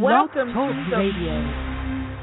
Blog Welcome Talk to Radio.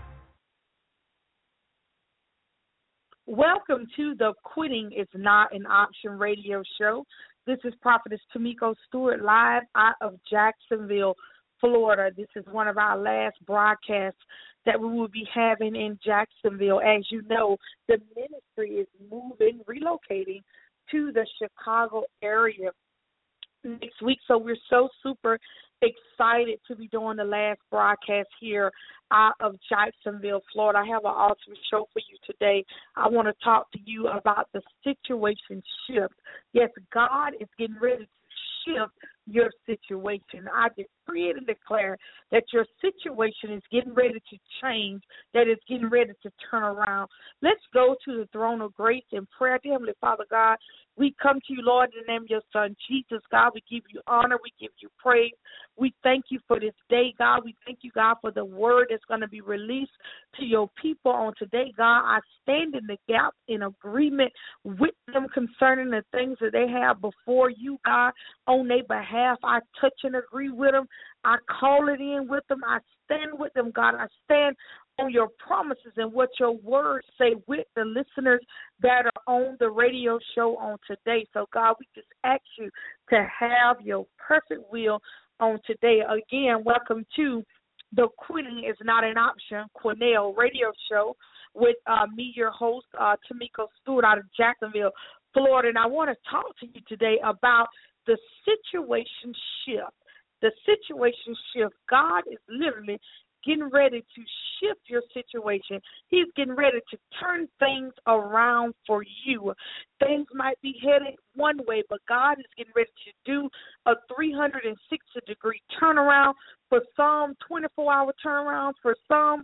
Welcome to the Quitting is Not an Option radio show. This is Prophetess Tamiko Stewart live out of Jacksonville, Florida. This is one of our last broadcasts that we will be having in Jacksonville. As you know, the ministry is moving, relocating to the Chicago area next week. So we're so super excited to be doing the last broadcast here out of Jacksonville, Florida. I have an awesome show for you today. I want to talk to you about the situation shift. Yes, God is getting ready to shift your situation. I decree and declare that your situation is getting ready to change, that it's getting ready to turn around. Let's go to the throne of grace in prayer. Dear Heavenly Father God, we come to you, Lord, in the name of your Son, Jesus, God. We give you honor. We give you praise. We thank you for this day, God. We thank you, God, for the word that's going to be released to your people on today, God. I stand in the gap in agreement with them concerning the things that they have before you, God, on their behalf. I touch and agree with them. I call it in with them. I stand with them, God. I stand on your promises and what your words say with the listeners that are on the radio show on today. So, God, we just ask you to have your perfect will on today. Again, welcome to the Quitting is Not an Option Cornell radio show with me, your host, Tamiko Stewart out of Jacksonville, Florida. And I want to talk to you today about the situation shift. The situation shift. God is literally getting ready to shift your situation. He's getting ready to turn things around for you. Things might be headed one way, but God is getting ready to do a 360-degree turnaround, for some 24-hour turnarounds, for some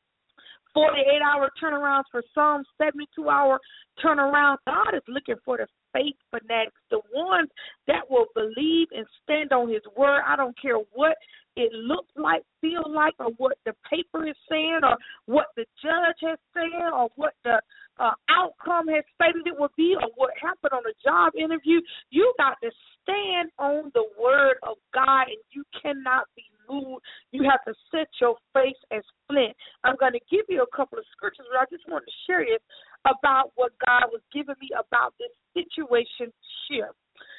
48-hour turnarounds, for some 72-hour turnaround. God is looking for the faith fanatics, the ones that will believe and stand on his word. I don't care what it looks like, feel like, or what the paper is saying, or what the judge has said, or what the outcome has stated it will be, or what happened on a job interview. You got to stand on the word of God, and you cannot be moved. You have to set your face as flint. I'm going to give you a couple of scriptures, but I just want to share this about what God was giving me about this situation shift.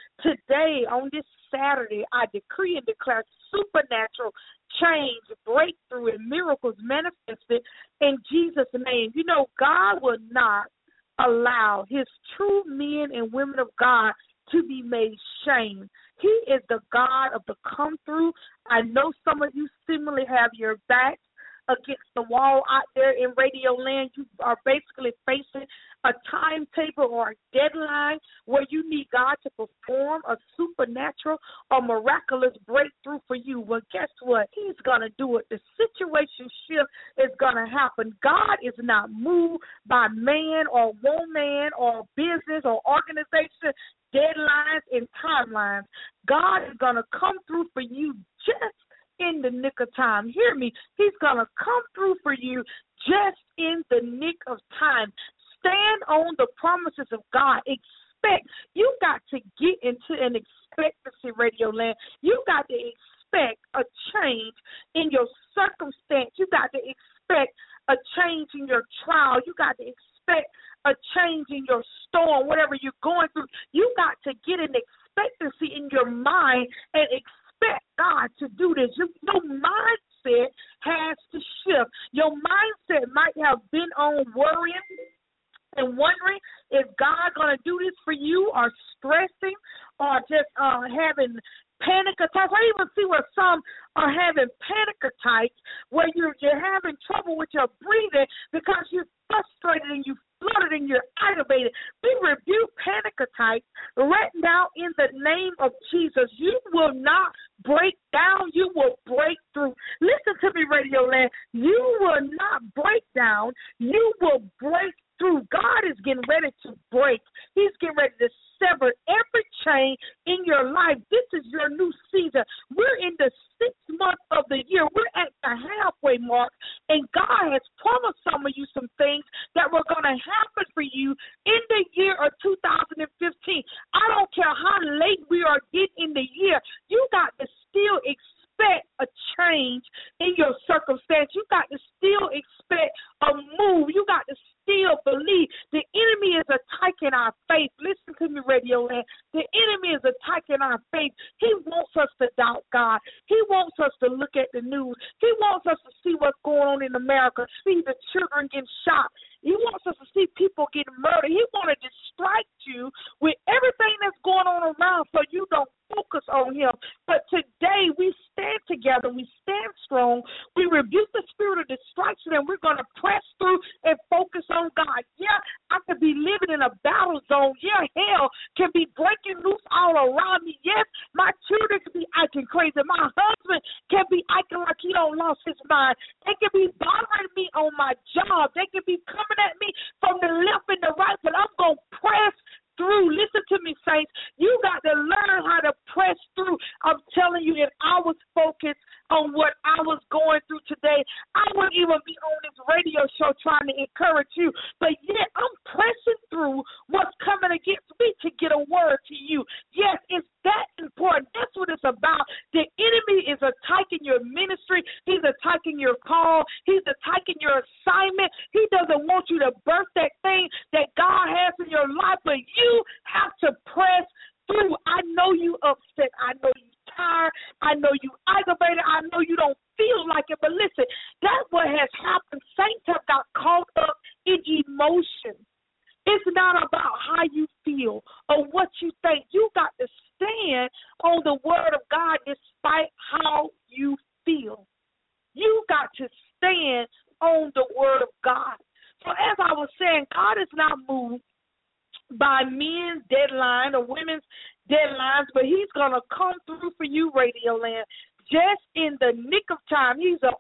Today, on this Saturday, I decree and declare supernatural change, breakthrough, and miracles manifested in Jesus' name. You know, God will not allow his true men and women of God to be made shame. He is the God of the come through. I know some of you similarly have your backs against the wall out there in radio land. You are basically facing a timetable or a deadline where you need God to perform a supernatural or miraculous breakthrough for you. Well, guess what? He's going to do it. The situation shift is going to happen. God is not moved by man or woman or business or organization, deadlines and timelines. God is going to come through for you just in the nick of time. Hear me. He's going to come through for you just in the nick of time. Stand on the promises of God. Expect. You got to get into an expectancy, radio land. You got to expect a change in your circumstance. You got to expect a change in your trial. You got to expect a change in your storm, whatever you're going through. You got to get an expectancy in your mind and expect God to do this. Your mindset has to shift. Your mindset might have been on worrying and wondering, is God going to do this for you, or stressing, or just having panic attacks. I even see where some are having panic attacks, where you're having trouble with your breathing because you're frustrated and you flooded and you're aggravated. We rebuke panic attacks right now in the name of Jesus. You will not break down. You will break through. Listen to me, Radio Land. You will not break down. You will break through. God is getting ready to break. He's getting ready to sever every chain in your life. This is your new season. We're in the 6th month of the year. We're at the halfway mark, and God has promised some of you some things that were going to happen for you in the year of 2015. I don't care how late we are getting in the year. You got to still expect a change in your circumstance. You got to still expect a move. You got to still believe. The enemy is attacking our faith. Listen to me, Radio Land. The enemy is attacking our faith. He wants us to doubt God. He wants us to look at the news. He wants us to see what's going on in America, see the children getting shot. He wants us to see people getting murdered. He wants to distract you with everything that's going on around so you don't focus on him. But today we stand together. We stand strong. We rebuke the spirit of distraction, and we're going to press through and focus on God. Yeah, I could be living in a battle zone. Yeah, hell can be breaking loose all around me. Yes, my children can be acting crazy. My husband can be acting like he don't lost his mind. They can be bothering me on my job. They can be coming at me from the left and the right, but I'm going to press through. Listen to me, saints. You got to learn how to press through. I'm telling you, if I was focused on what I was going through today, I wouldn't even be on this radio show trying to encourage you. But yet I'm pressing through what's coming against me to get a word to you. Yes, it's that important. That's what it's about. The enemy is attacking your ministry. He's attacking your call. He's attacking your assignment. He doesn't want you to birth that thing that God has in your life, but you have to press through. I know you upset. I know you tired. I know you aggravated. I know you don't feel like it, but listen, that's what has happened. Saints have got caught up in emotion. It's not about how you feel or what you think. You got to stand on the word of God despite how you feel. You got to stand on the word of God. So as I was saying, God is not moved by men's deadline or women's deadlines, but he's going to come through for you, Radio Land, just in the nick of time. He's an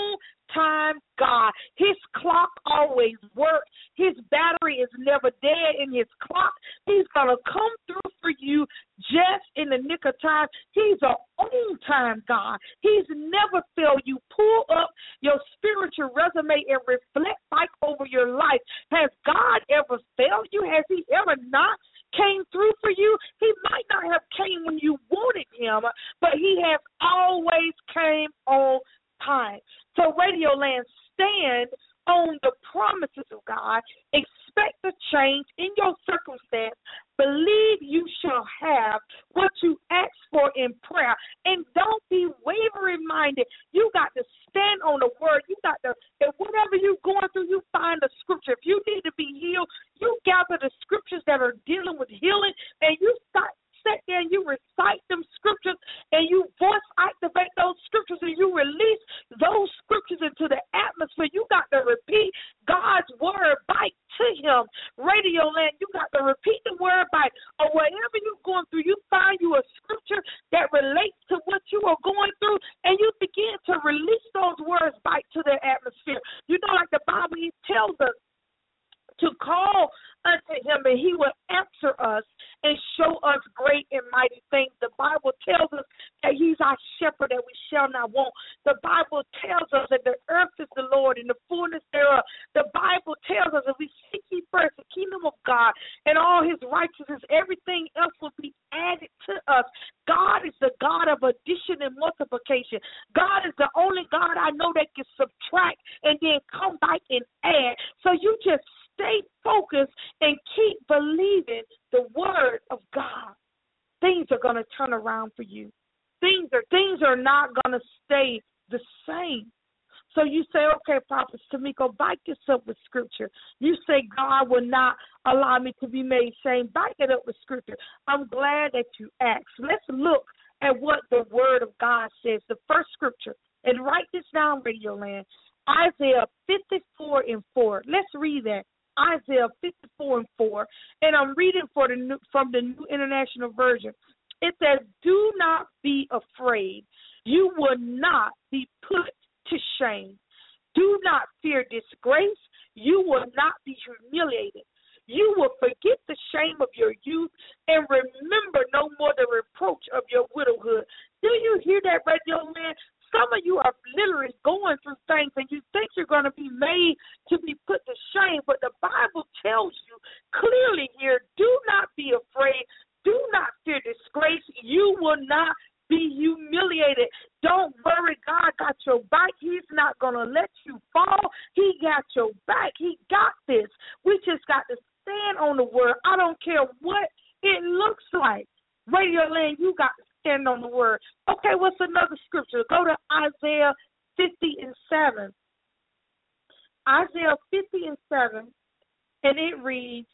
on-time God. His clock always works. His battery is never dead in his clock. He's going to come through for you just in the nick of time. He's an on-time God. He's never failed you. Pull up your spiritual resume and reflect back over your life. Has God ever failed you? Has he ever not came through for you? He might not have came when you wanted him, but he has always came on time. So Radio Land, stand on the promises of God. Expect a change in your circumstance. Believe you shall have what you ask for in prayer. And don't be wavering-minded. You got to stand on the word. You got to, if whatever you're going through, you find the scripture. If you need to be healed, you gather the scriptures that are dealing with healing, and you sit there and you recite them scriptures, and you voice activate those scriptures, and you release those scriptures into the atmosphere. You got to repeat God's word back to him. Radio Land, you got to repeat the word back. Or whatever you're going through, you find you a scripture that relates to what you are going through, and you begin to release those words back to the atmosphere. You know, like the Bible, he tells us to call unto him, and he will answer us and show us great and mighty things. The Bible tells us that he's our shepherd, that we shall not want. The Bible tells us that the earth is the Lord and the fullness thereof. The Bible tells us that we seek ye first the kingdom of God and all his righteousness, everything else will be added to us. God is the God of addition and multiplication. God is the only God I know that can subtract and then come back and add. So you just stay focused and keep believing the word of God. Things are going to turn around for you. Things are not going to stay the same. So you say, okay, Prophet Tamiko, back this up with scripture. You say God will not allow me to be made shame. Back it up with scripture. I'm glad that you asked. Let's look at what the word of God says. The first scripture, and write this down, Radio Land, Isaiah 54:4. Let's read that. Isaiah 54:4, and I'm reading from the New International Version. It says, do not be afraid. You will not be put to shame. Do not fear disgrace. You will not be humiliated. You will forget the shame of your youth and remember no more the reproach of your widowhood. Do you hear that, Radio Man? Some of you are literally going through things and you think you're going to be made to be put to shame, but the Bible tells you clearly here, do not be afraid. Do not fear disgrace. You will not be humiliated. Don't worry. God got your back. He's not going to let you fall. He got your back. He got this. We just got to stand on the word. I don't care what it looks like. Radio Land, you got to stand on the word. Okay, what's another scripture? Go to Isaiah 50:7. Isaiah 50:7, and it reads,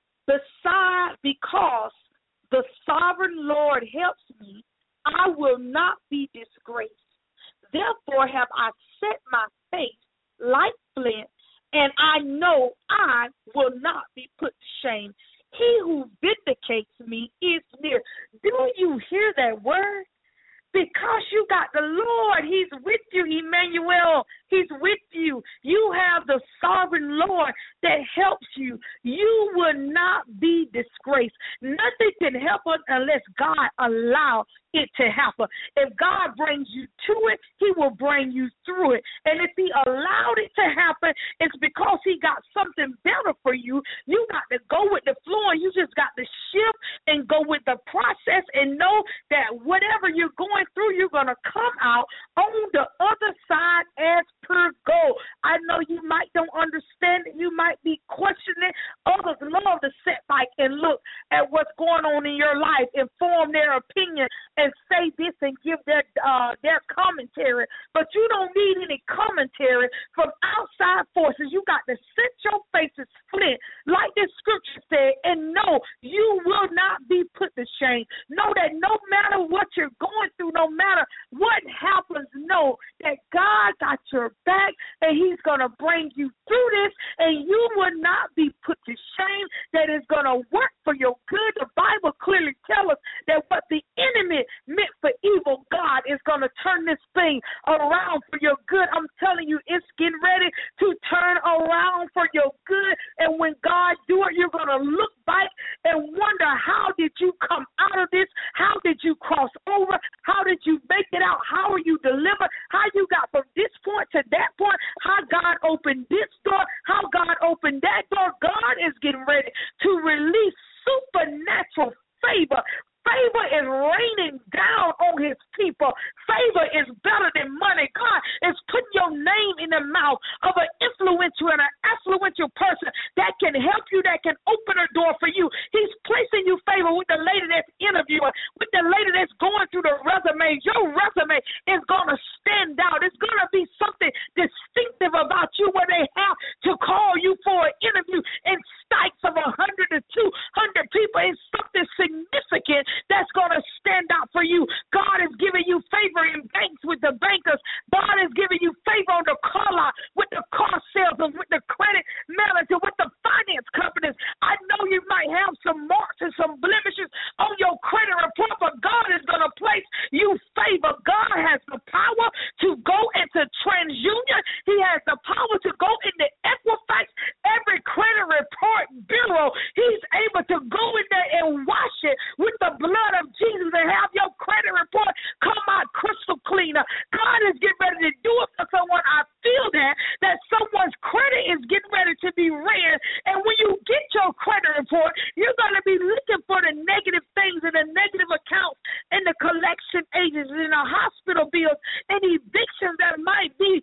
because the sovereign Lord helps me, I will not be disgraced. Therefore have I set my face like flint, and I know I will not be put to shame. He who vindicates me is near. Do you hear that word? Because you got the Lord. He's with you, Emmanuel. He's with you. You have the sovereign Lord that helps you. You will not be disgraced. Nothing can help us unless God allows it to happen. If God brings you to it, he will bring you through it. And if he allowed it to happen, it's because he got something better for you. You got to go with the flow, and you just got to shift and go with the process and know that whatever you're going through, you're going to come out on the other side as per goal. I know you might don't understand it. You might be questioning. Others love to sit back and look at what's going on in your life and form their opinion and say this and give their commentary. But you don't need any commentary from outside forces. You got to set your faces flint, like this scripture said, and know you will not be put to shame. Know that no matter what you're going through, no matter what happens, know that God got your back, and he's going to bring you through this, and you will not be put to shame. That is going to work for your good. The Bible clearly tells us that what the enemy meant for evil, God is going to turn this thing around for your good. I'm telling you, it's getting ready to turn around for your good. And when God do it, you're going to look back and wonder, how did you come out of this? How did you cross over? How did you make it out? How are you delivered? How you got from this point to that point? How God opened this door? How God opened that door? God is getting ready to release supernatural favor. Favor is raining down on his people. Favor is better than money. God is putting your name in the mouth of an influential and an affluential person that can help you, that can open a door for you. He's placing you favor with the lady that's interviewing, with the lady that's going through the resume. Your resume is going to stand out. It's going to be something distinctive about you where they have to call you for an interview in stacks of 100 to 200 people. It's something significant that's going to stand out for you. God is giving you favor in banks with the bankers. God is giving you favor on the car lot with the car salesmen, with the credit manager, with the finance companies. I know you might have some marks and some blemishes on your credit report, but God is going to place you favor. God has the power to go into TransUnion. He has the power to go into Equifax, every credit report bureau. He's able to go in there and wash it with the blood of Jesus and have your credit report come out crystal cleaner. God is getting ready to do it for someone. I feel that someone's credit is getting ready to be ran. And when you get your credit report, you're going to be looking for the negative things and the negative accounts and the collection agents and the hospital bills and evictions that might be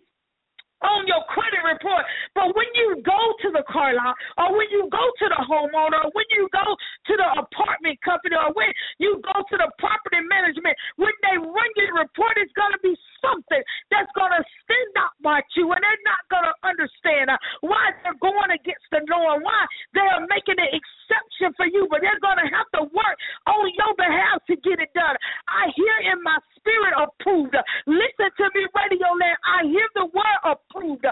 on your credit report. But when you go to the car lot, or when you go to the homeowner, or when you go to the apartment company, or when you go to the property management, when they run your report, it's going to be something that's going to stand out by you, and they're not going to understand why they're going against the norm, why they're making an exception for you, but they're going to have to work on your behalf to get it done. I hear in my spirit approved. Listen to me, Radio Land. I hear the word approved.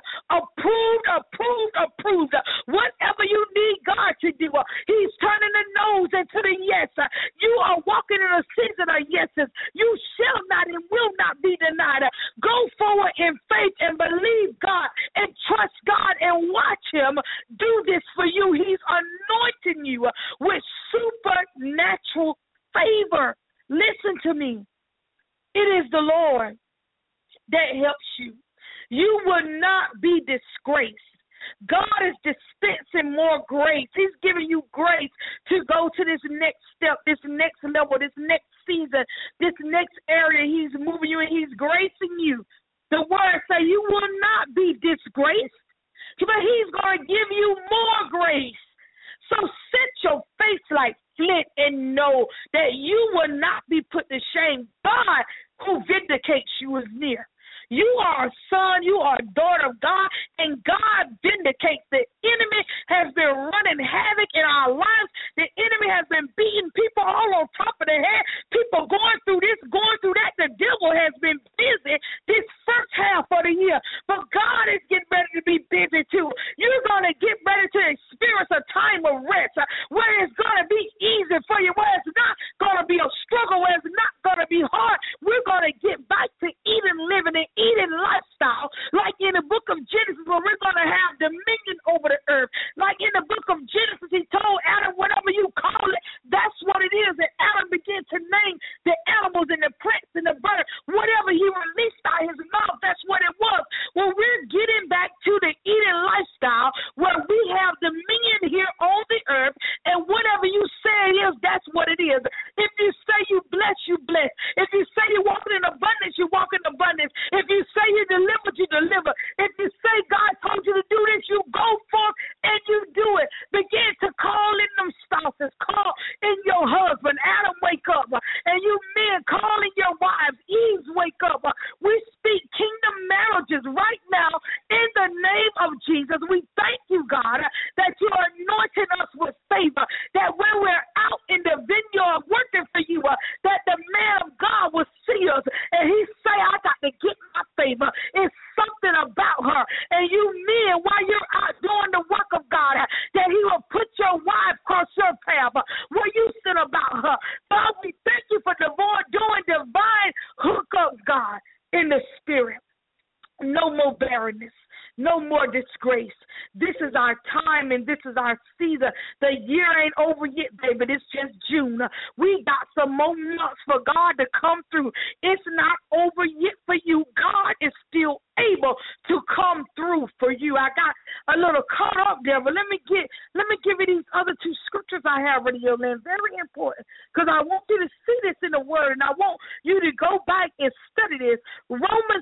Approved. Whatever you need God to do, he's turning the no's into the yes. You are walking in a season of yeses. You shall not and will not be denied. Go forward in faith and believe God and trust God and watch him do this for you. He's anointing you with supernatural favor. Listen to me. It is the Lord that helps you. You will not be disgraced. God is dispensing more grace. He's giving you grace to go to this next step, this next level, this next season, this next area. He's moving you, and he's gracing you will not be disgraced, but he's going to give you more grace. So set your face like flint and know that you will not be put to shame. God who vindicates you is near. You are a son, you are a daughter of God, and God vindicates. The enemy has been running havoc in our lives. The enemy has been beating people all on top of their head. People going through this, going through that. The devil has been busy this first half of the year, but God is getting ready to be busy too. You're going to get ready to experience a time of rest where it's going to be easy for you, where it's not going to be a struggle, where it's not going to be hard. We're going to get back to eating, living, and eating lifestyle, like in the book of Genesis, where we're going to have dominion over the earth. Like in the book of Genesis, he told Adam, whatever you call it, that's what it is. And Adam began to name the animals and the plants and the birds. Whatever he released out his mouth, that's what it was. Well, we're getting back to the eating lifestyle where we have dominion here on the earth, and whatever you say it is, that's what it is. If you say you bless, you bless. If you say you walk in abundance, you walk in abundance. If you say you deliver, you deliver. If you say God told you to do this, you go forth and you do it. Begin to call in them spouses. Call in your husband. Adam, wake up. And you men, call in your wives. Eve, wake up. We speak kingdom marriages right now in the name of Jesus. We thank you, God, that you are anointing us with favor, that when we're out in the vineyard working for you, that the man of God will see us and he say, I got to get my favor. It's something about her. And you men, while you're out doing the work of God, that he will put your wife across your path. What you said about her. God, we thank you for the Lord doing divine hookups, God, in the spirit. No more barrenness. No more disgrace. This is our time and this is our season. The year ain't over yet, baby. It's just June. We got some more months for God to come through. It's not over yet for you. God is still able to come through for you. I got a little caught up there, but let me give you these other two scriptures I have ready, Yolanda. Very important, because I want you to see this in the Word, and I want you to go back and study this. Romans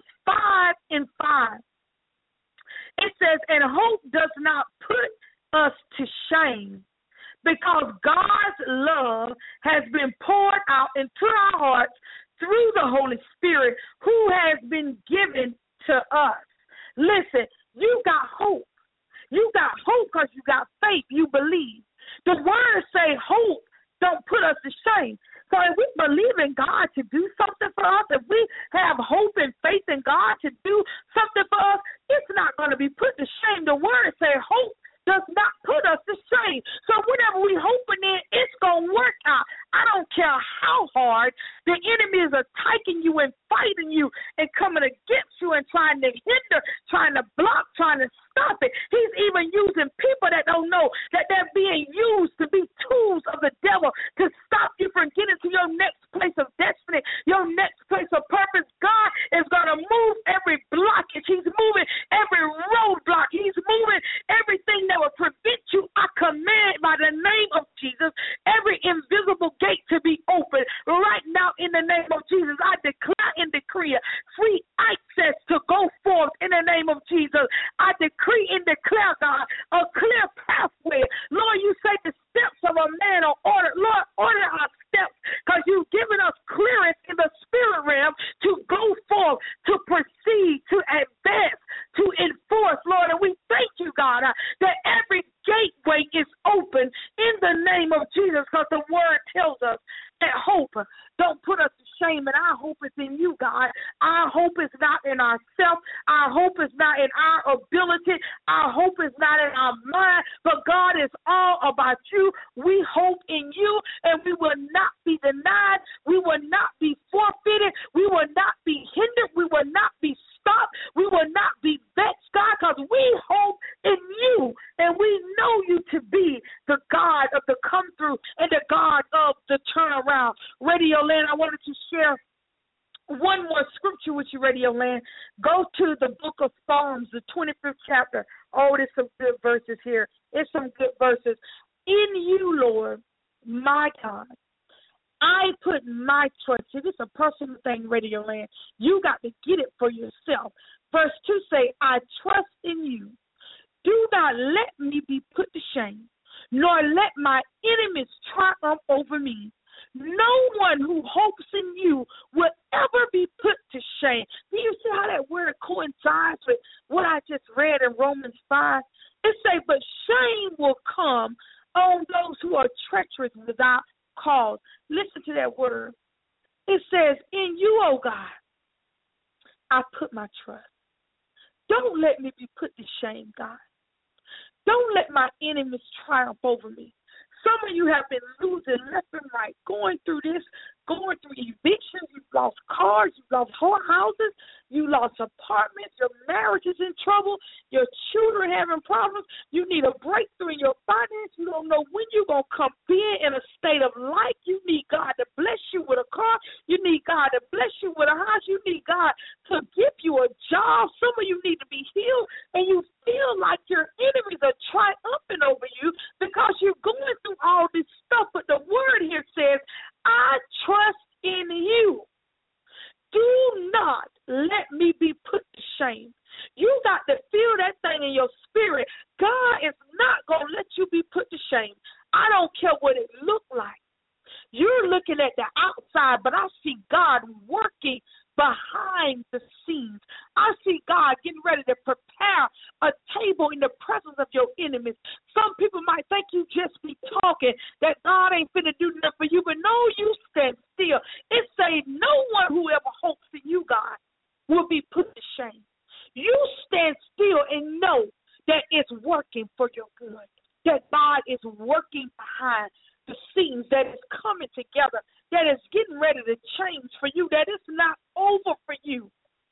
5:5. It says, and hope does not put us to shame, because God's love has been poured out into our hearts through the Holy Spirit who has been given to us. Listen, you got hope. You got hope because you got faith. You believe. The words say hope don't put us to shame. So if we believe in God to do something for us, if we have hope and faith in God to do something for us, it's not going to be put to shame. The word say hope does not put us to shame. So whatever we hoping in, it's going to work out. I don't care how hard the enemy is attacking you and fighting you and coming against you and trying to hinder, trying to block, trying to stop it. He's even using people that don't know that they're being used to be tools of the devil to stop you from getting to your next place of destiny, your next place of purpose. God is going to move every blockage. He's moving every roadblock. He's moving everything that will prevent you. I command by the name of Jesus every invisible gate to be open right now in the name of Jesus. I declare and decree free access to go forth in the name of Jesus. I decree and declare, God, a clear pathway. Lord, you say the steps of a man are ordered. Lord, order our steps, because you've given us clearance in the spirit realm to go forth, to proceed, to advance, to enforce, Lord. And we thank you, God, that every gateway is open in the name of Jesus, because the word tells us that hope don't put us to shame, and our hope is in you, God. Our hope is not in ourselves. Our hope is not in our ability. Our hope is not in our mind, but God is all about you. We hope in you, and we will not be denied. We will not be forfeited. We will not be hindered. We will not be stopped. We will not be vexed, God, because we hope in you, and we know you to be the God of the come through and the God of the turnaround. Radio Land, I wanted to share one more scripture with you, Radio Land. Go to the book of Psalms, the 25th chapter. Oh, there's some good verses here. It's some good verses. In you, Lord, my God, I put my trust. See, this is a personal thing, Radio Land. You got to get it for yourself. Verse 2 say, I trust in you. Do not let me be put to shame, nor let my enemies triumph over me. No one who hopes in you will ever be put to shame. Do you see how that word coincides with what I just read in Romans 5? It says, but shame will come on those who are treacherous without cause. Listen to that word. It says, in you, oh God, I put my trust. Don't let me be put to shame, God. Don't let my enemies triumph over me. Some of you have been losing left and right, going through this, going through evictions. You've lost cars, you've lost whole houses, you lost apartments, your marriage is in trouble, your children having problems, you need a breakthrough in your finance, you don't know when you're going to come in a state of life. You need God to bless you with a car, you need God to bless you with a house, you need God to give you a job. Some of you need to be healed, and you feel like your enemies are triumphing over you because you're going through all this stuff. But the word here says, I trust in you. Do not let me be put to shame. You got to feel that thing in your spirit. God is not going to let you be put to shame. I don't care what it looks like. You're looking at the outside, but I see God working behind the scenes. I see God getting ready to prepare a table in the presence of your enemies. Some people might think you just be talking, that God ain't finna do nothing for you, but no, you stand still. It say no one who ever hopes in you, God, will be put to shame. You stand still and know that it's working for your good, that God is working behind the scenes, that is coming together, that is getting ready to change for you, that it's not over for you.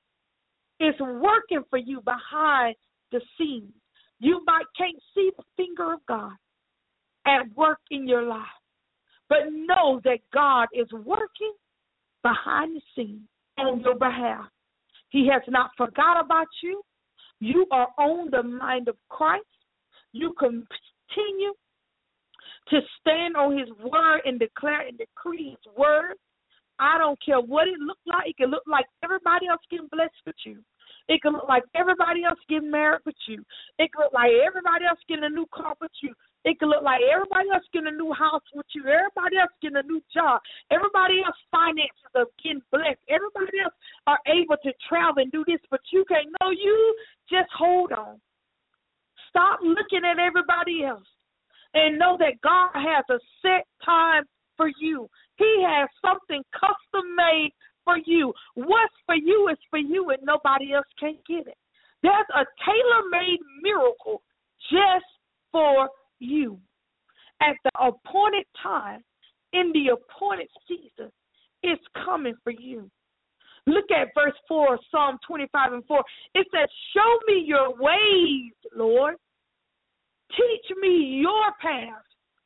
It's working for you behind the scenes. You can't see the finger of God at work in your life, but know that God is working behind the scenes on your behalf. He has not forgot about you. You are on the mind of Christ. You continue to stand on his word and declare and decree his word. I don't care what it looks like. It can look like everybody else getting blessed with you. It can look like everybody else getting married with you. It can look like everybody else getting a new car with you. It can look like everybody else getting a new house with you. Everybody else getting a new job. Everybody else finances are getting blessed. Everybody else are able to travel and do this, but you can't. No, you just hold on. Stop looking at everybody else and know that God has a set time for you. He has something custom made for you. What's for you is for you, and nobody else can get it. There's a tailor-made miracle just for you. At the appointed time, in the appointed season, it's coming for you. Look at verse 4, Psalm 25 and 4. It says, show me your ways, Lord. Teach me your path.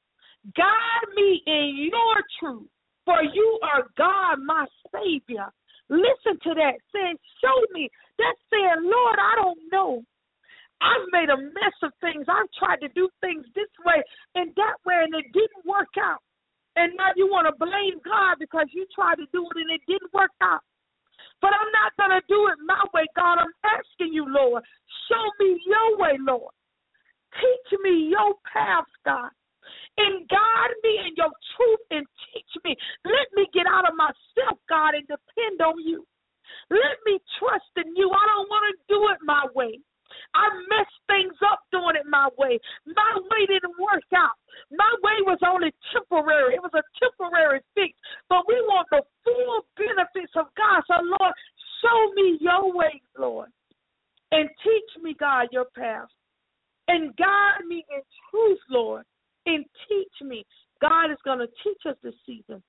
Guide me in your truth, for you are God, my Savior. Listen to that, saying, show me. That's saying, Lord, I don't know. I've made a mess of things. I've tried to do things this way and that way, and it didn't work out. And now you want to blame God because you tried to do it and it didn't work out. But I'm not going to do it my way, God. I'm asking you, Lord, show me your way, Lord. Teach me your paths, God, and guide me in your truth and teach me. Let me get out of myself, God, and depend on you. Let me trust in you. I don't want to do it my way. I messed things up doing it my way. My way didn't work out. My way was only temporary. It was a temporary fix. But we want the full benefits of God. So, Lord, show me your ways, Lord, and teach me, God, your path. And guide me in truth, Lord, and teach me. God is going to teach us this season.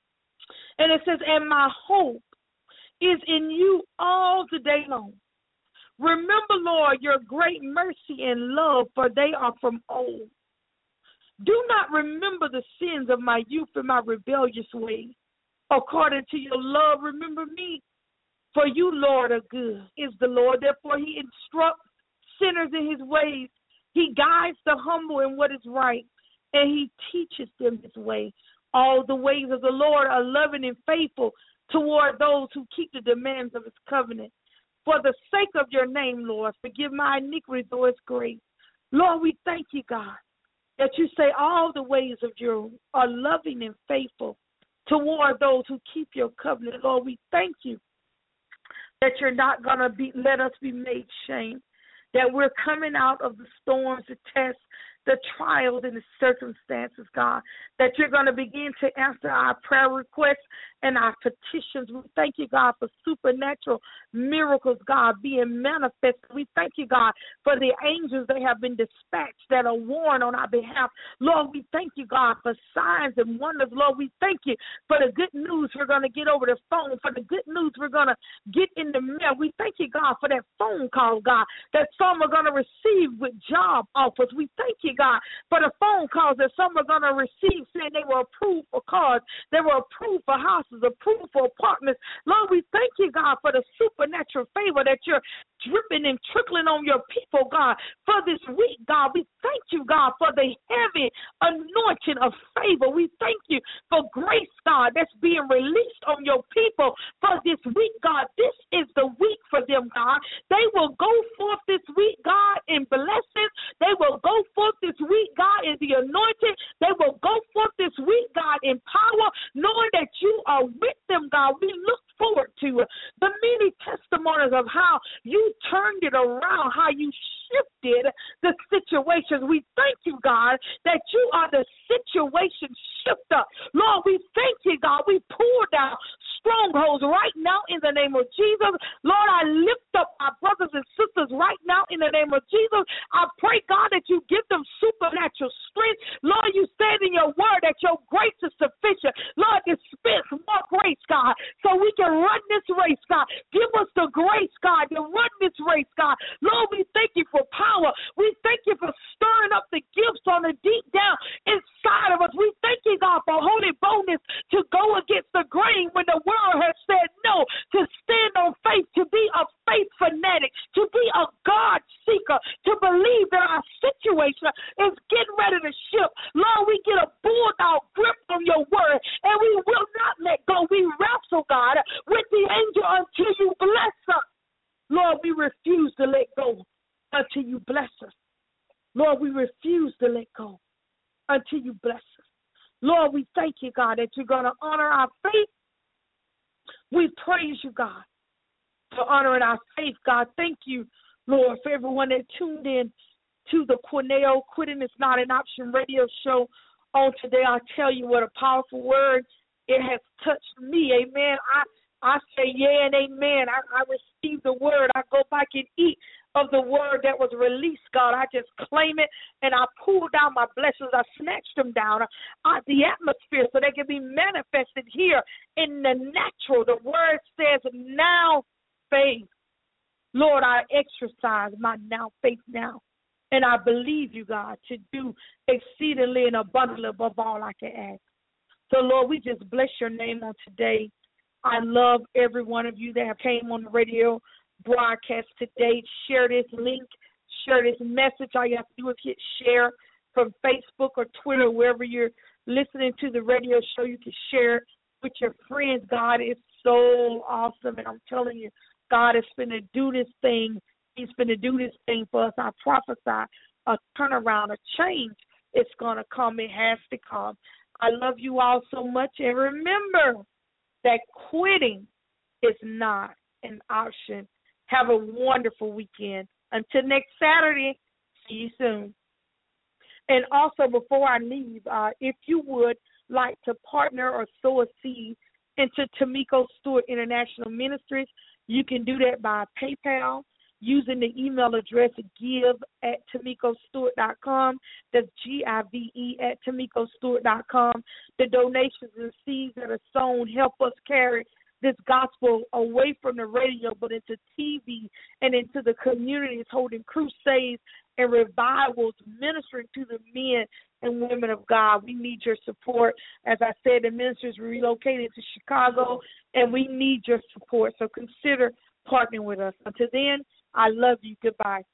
And it says, and my hope is in you all the day long. Remember, Lord, your great mercy and love, for they are from old. Do not remember the sins of my youth and my rebellious ways. According to your love, remember me. For you, Lord, are good, is the Lord. Therefore, he instructs sinners in his ways. He guides the humble in what is right, and he teaches them his way. All the ways of the Lord are loving and faithful toward those who keep the demands of his covenant. For the sake of your name, Lord, forgive my iniquity, though it's great. Lord, we thank you, God, that you say all the ways of you are loving and faithful toward those who keep your covenant. Lord, we thank you that you're not going to let us be made shame, that we're coming out of the storms, the tests, the trials and the circumstances, God, that you're going to begin to answer our prayer requests and our petitions. We thank you, God, for supernatural miracles, God, being manifested. We thank you, God, for the angels that have been dispatched that are warned on our behalf. Lord, we thank you, God, for signs and wonders. Lord, we thank you for the good news we're going to get over the phone, for the good news we're going to get in the mail. We thank you, God, for that phone call, God, that some are going to receive with job offers. We thank you, God, for the phone calls that some are going to receive saying they were approved for cars, they were approved for houses, approved for apartments. Lord, we thank you, God, for the supernatural favor that you're dripping and trickling on your people, God, for this week, God. We thank you, God, for the heavy anointing of favor. We thank you for grace, God, that's being released on your people for this week, God. This is the week for them, God. They will go forth this week, God, in blessings. They will go forth this week, God, in the anointing. They will go forth this week, God, in power, knowing that you are with them, God. We look forward to the many testimonies of how you turned it around, how you shifted the situations. We thank you, God, that you are the situation shifter. Lord, we thank you, God. We pull down strongholds right now in the name of Jesus. Lord, I lift up our brothers and sisters right now in the name of Jesus. I pray, God, that you give them supernatural strength. Lord, you said in your word that your grace is sufficient. Lord, dispense more grace, God, so we can run this race, God. Give us the grace, God, to run this race, God. Lord, we thank you for power. We thank you for stirring up the gifts on the deep down inside of us. We thank you, God, for holy boldness to go against the grain when the world has said no, to stand on faith, to be a faith fanatic, to be a God seeker, to believe that our situation is getting ready to shift. Lord, we get a bulldog grip on your word, and we will not let go. We wrestle, God, with the angel until you bless us. Lord, we refuse to let go until you bless us. Lord, we refuse to let go until you bless us. Lord, we thank you, God, that you're going to honor our faith. We praise you, God, for honoring our faith, God. Thank you, Lord, for everyone that tuned in to the Cornell Quitting Is Not an Option radio show on today. I tell you what a powerful word. It has touched me. Amen. I say yeah and amen. I receive the word. I go back and eat of the word that was released, God. I just claim it, and I pull down my blessings. I snatched them down out the atmosphere so they can be manifested here in the natural. The word says now faith. Lord, I exercise my now faith now, and I believe you, God, to do exceedingly and abundantly above all I can ask. So, Lord, we just bless your name on today. I love every one of you that have came on the radio broadcast today. Share this link, share this message. All you have to do is hit share from Facebook or Twitter, wherever you're listening to the radio show. You can share it with your friends. God is so awesome, and I'm telling you, God is going to do this thing. He's going to do this thing for us. I prophesy a turnaround, a change. It's going to come. It has to come. I love you all so much, and remember that quitting is not an option. Have a wonderful weekend. Until next Saturday, see you soon. And also, before I leave, if you would like to partner or sow a seed into Tamiko Stewart International Ministries, you can do that by PayPal using the email address give@TamikoStewart.com. That's give@TamikoStewart.com. The donations and seeds that are sown help us carry this gospel away from the radio but into TV and into the communities, holding crusades and revivals, ministering to the men and women of God. We need your support. As I said, the ministers relocated to Chicago, and we need your support. So consider partnering with us. Until then, I love you. Goodbye.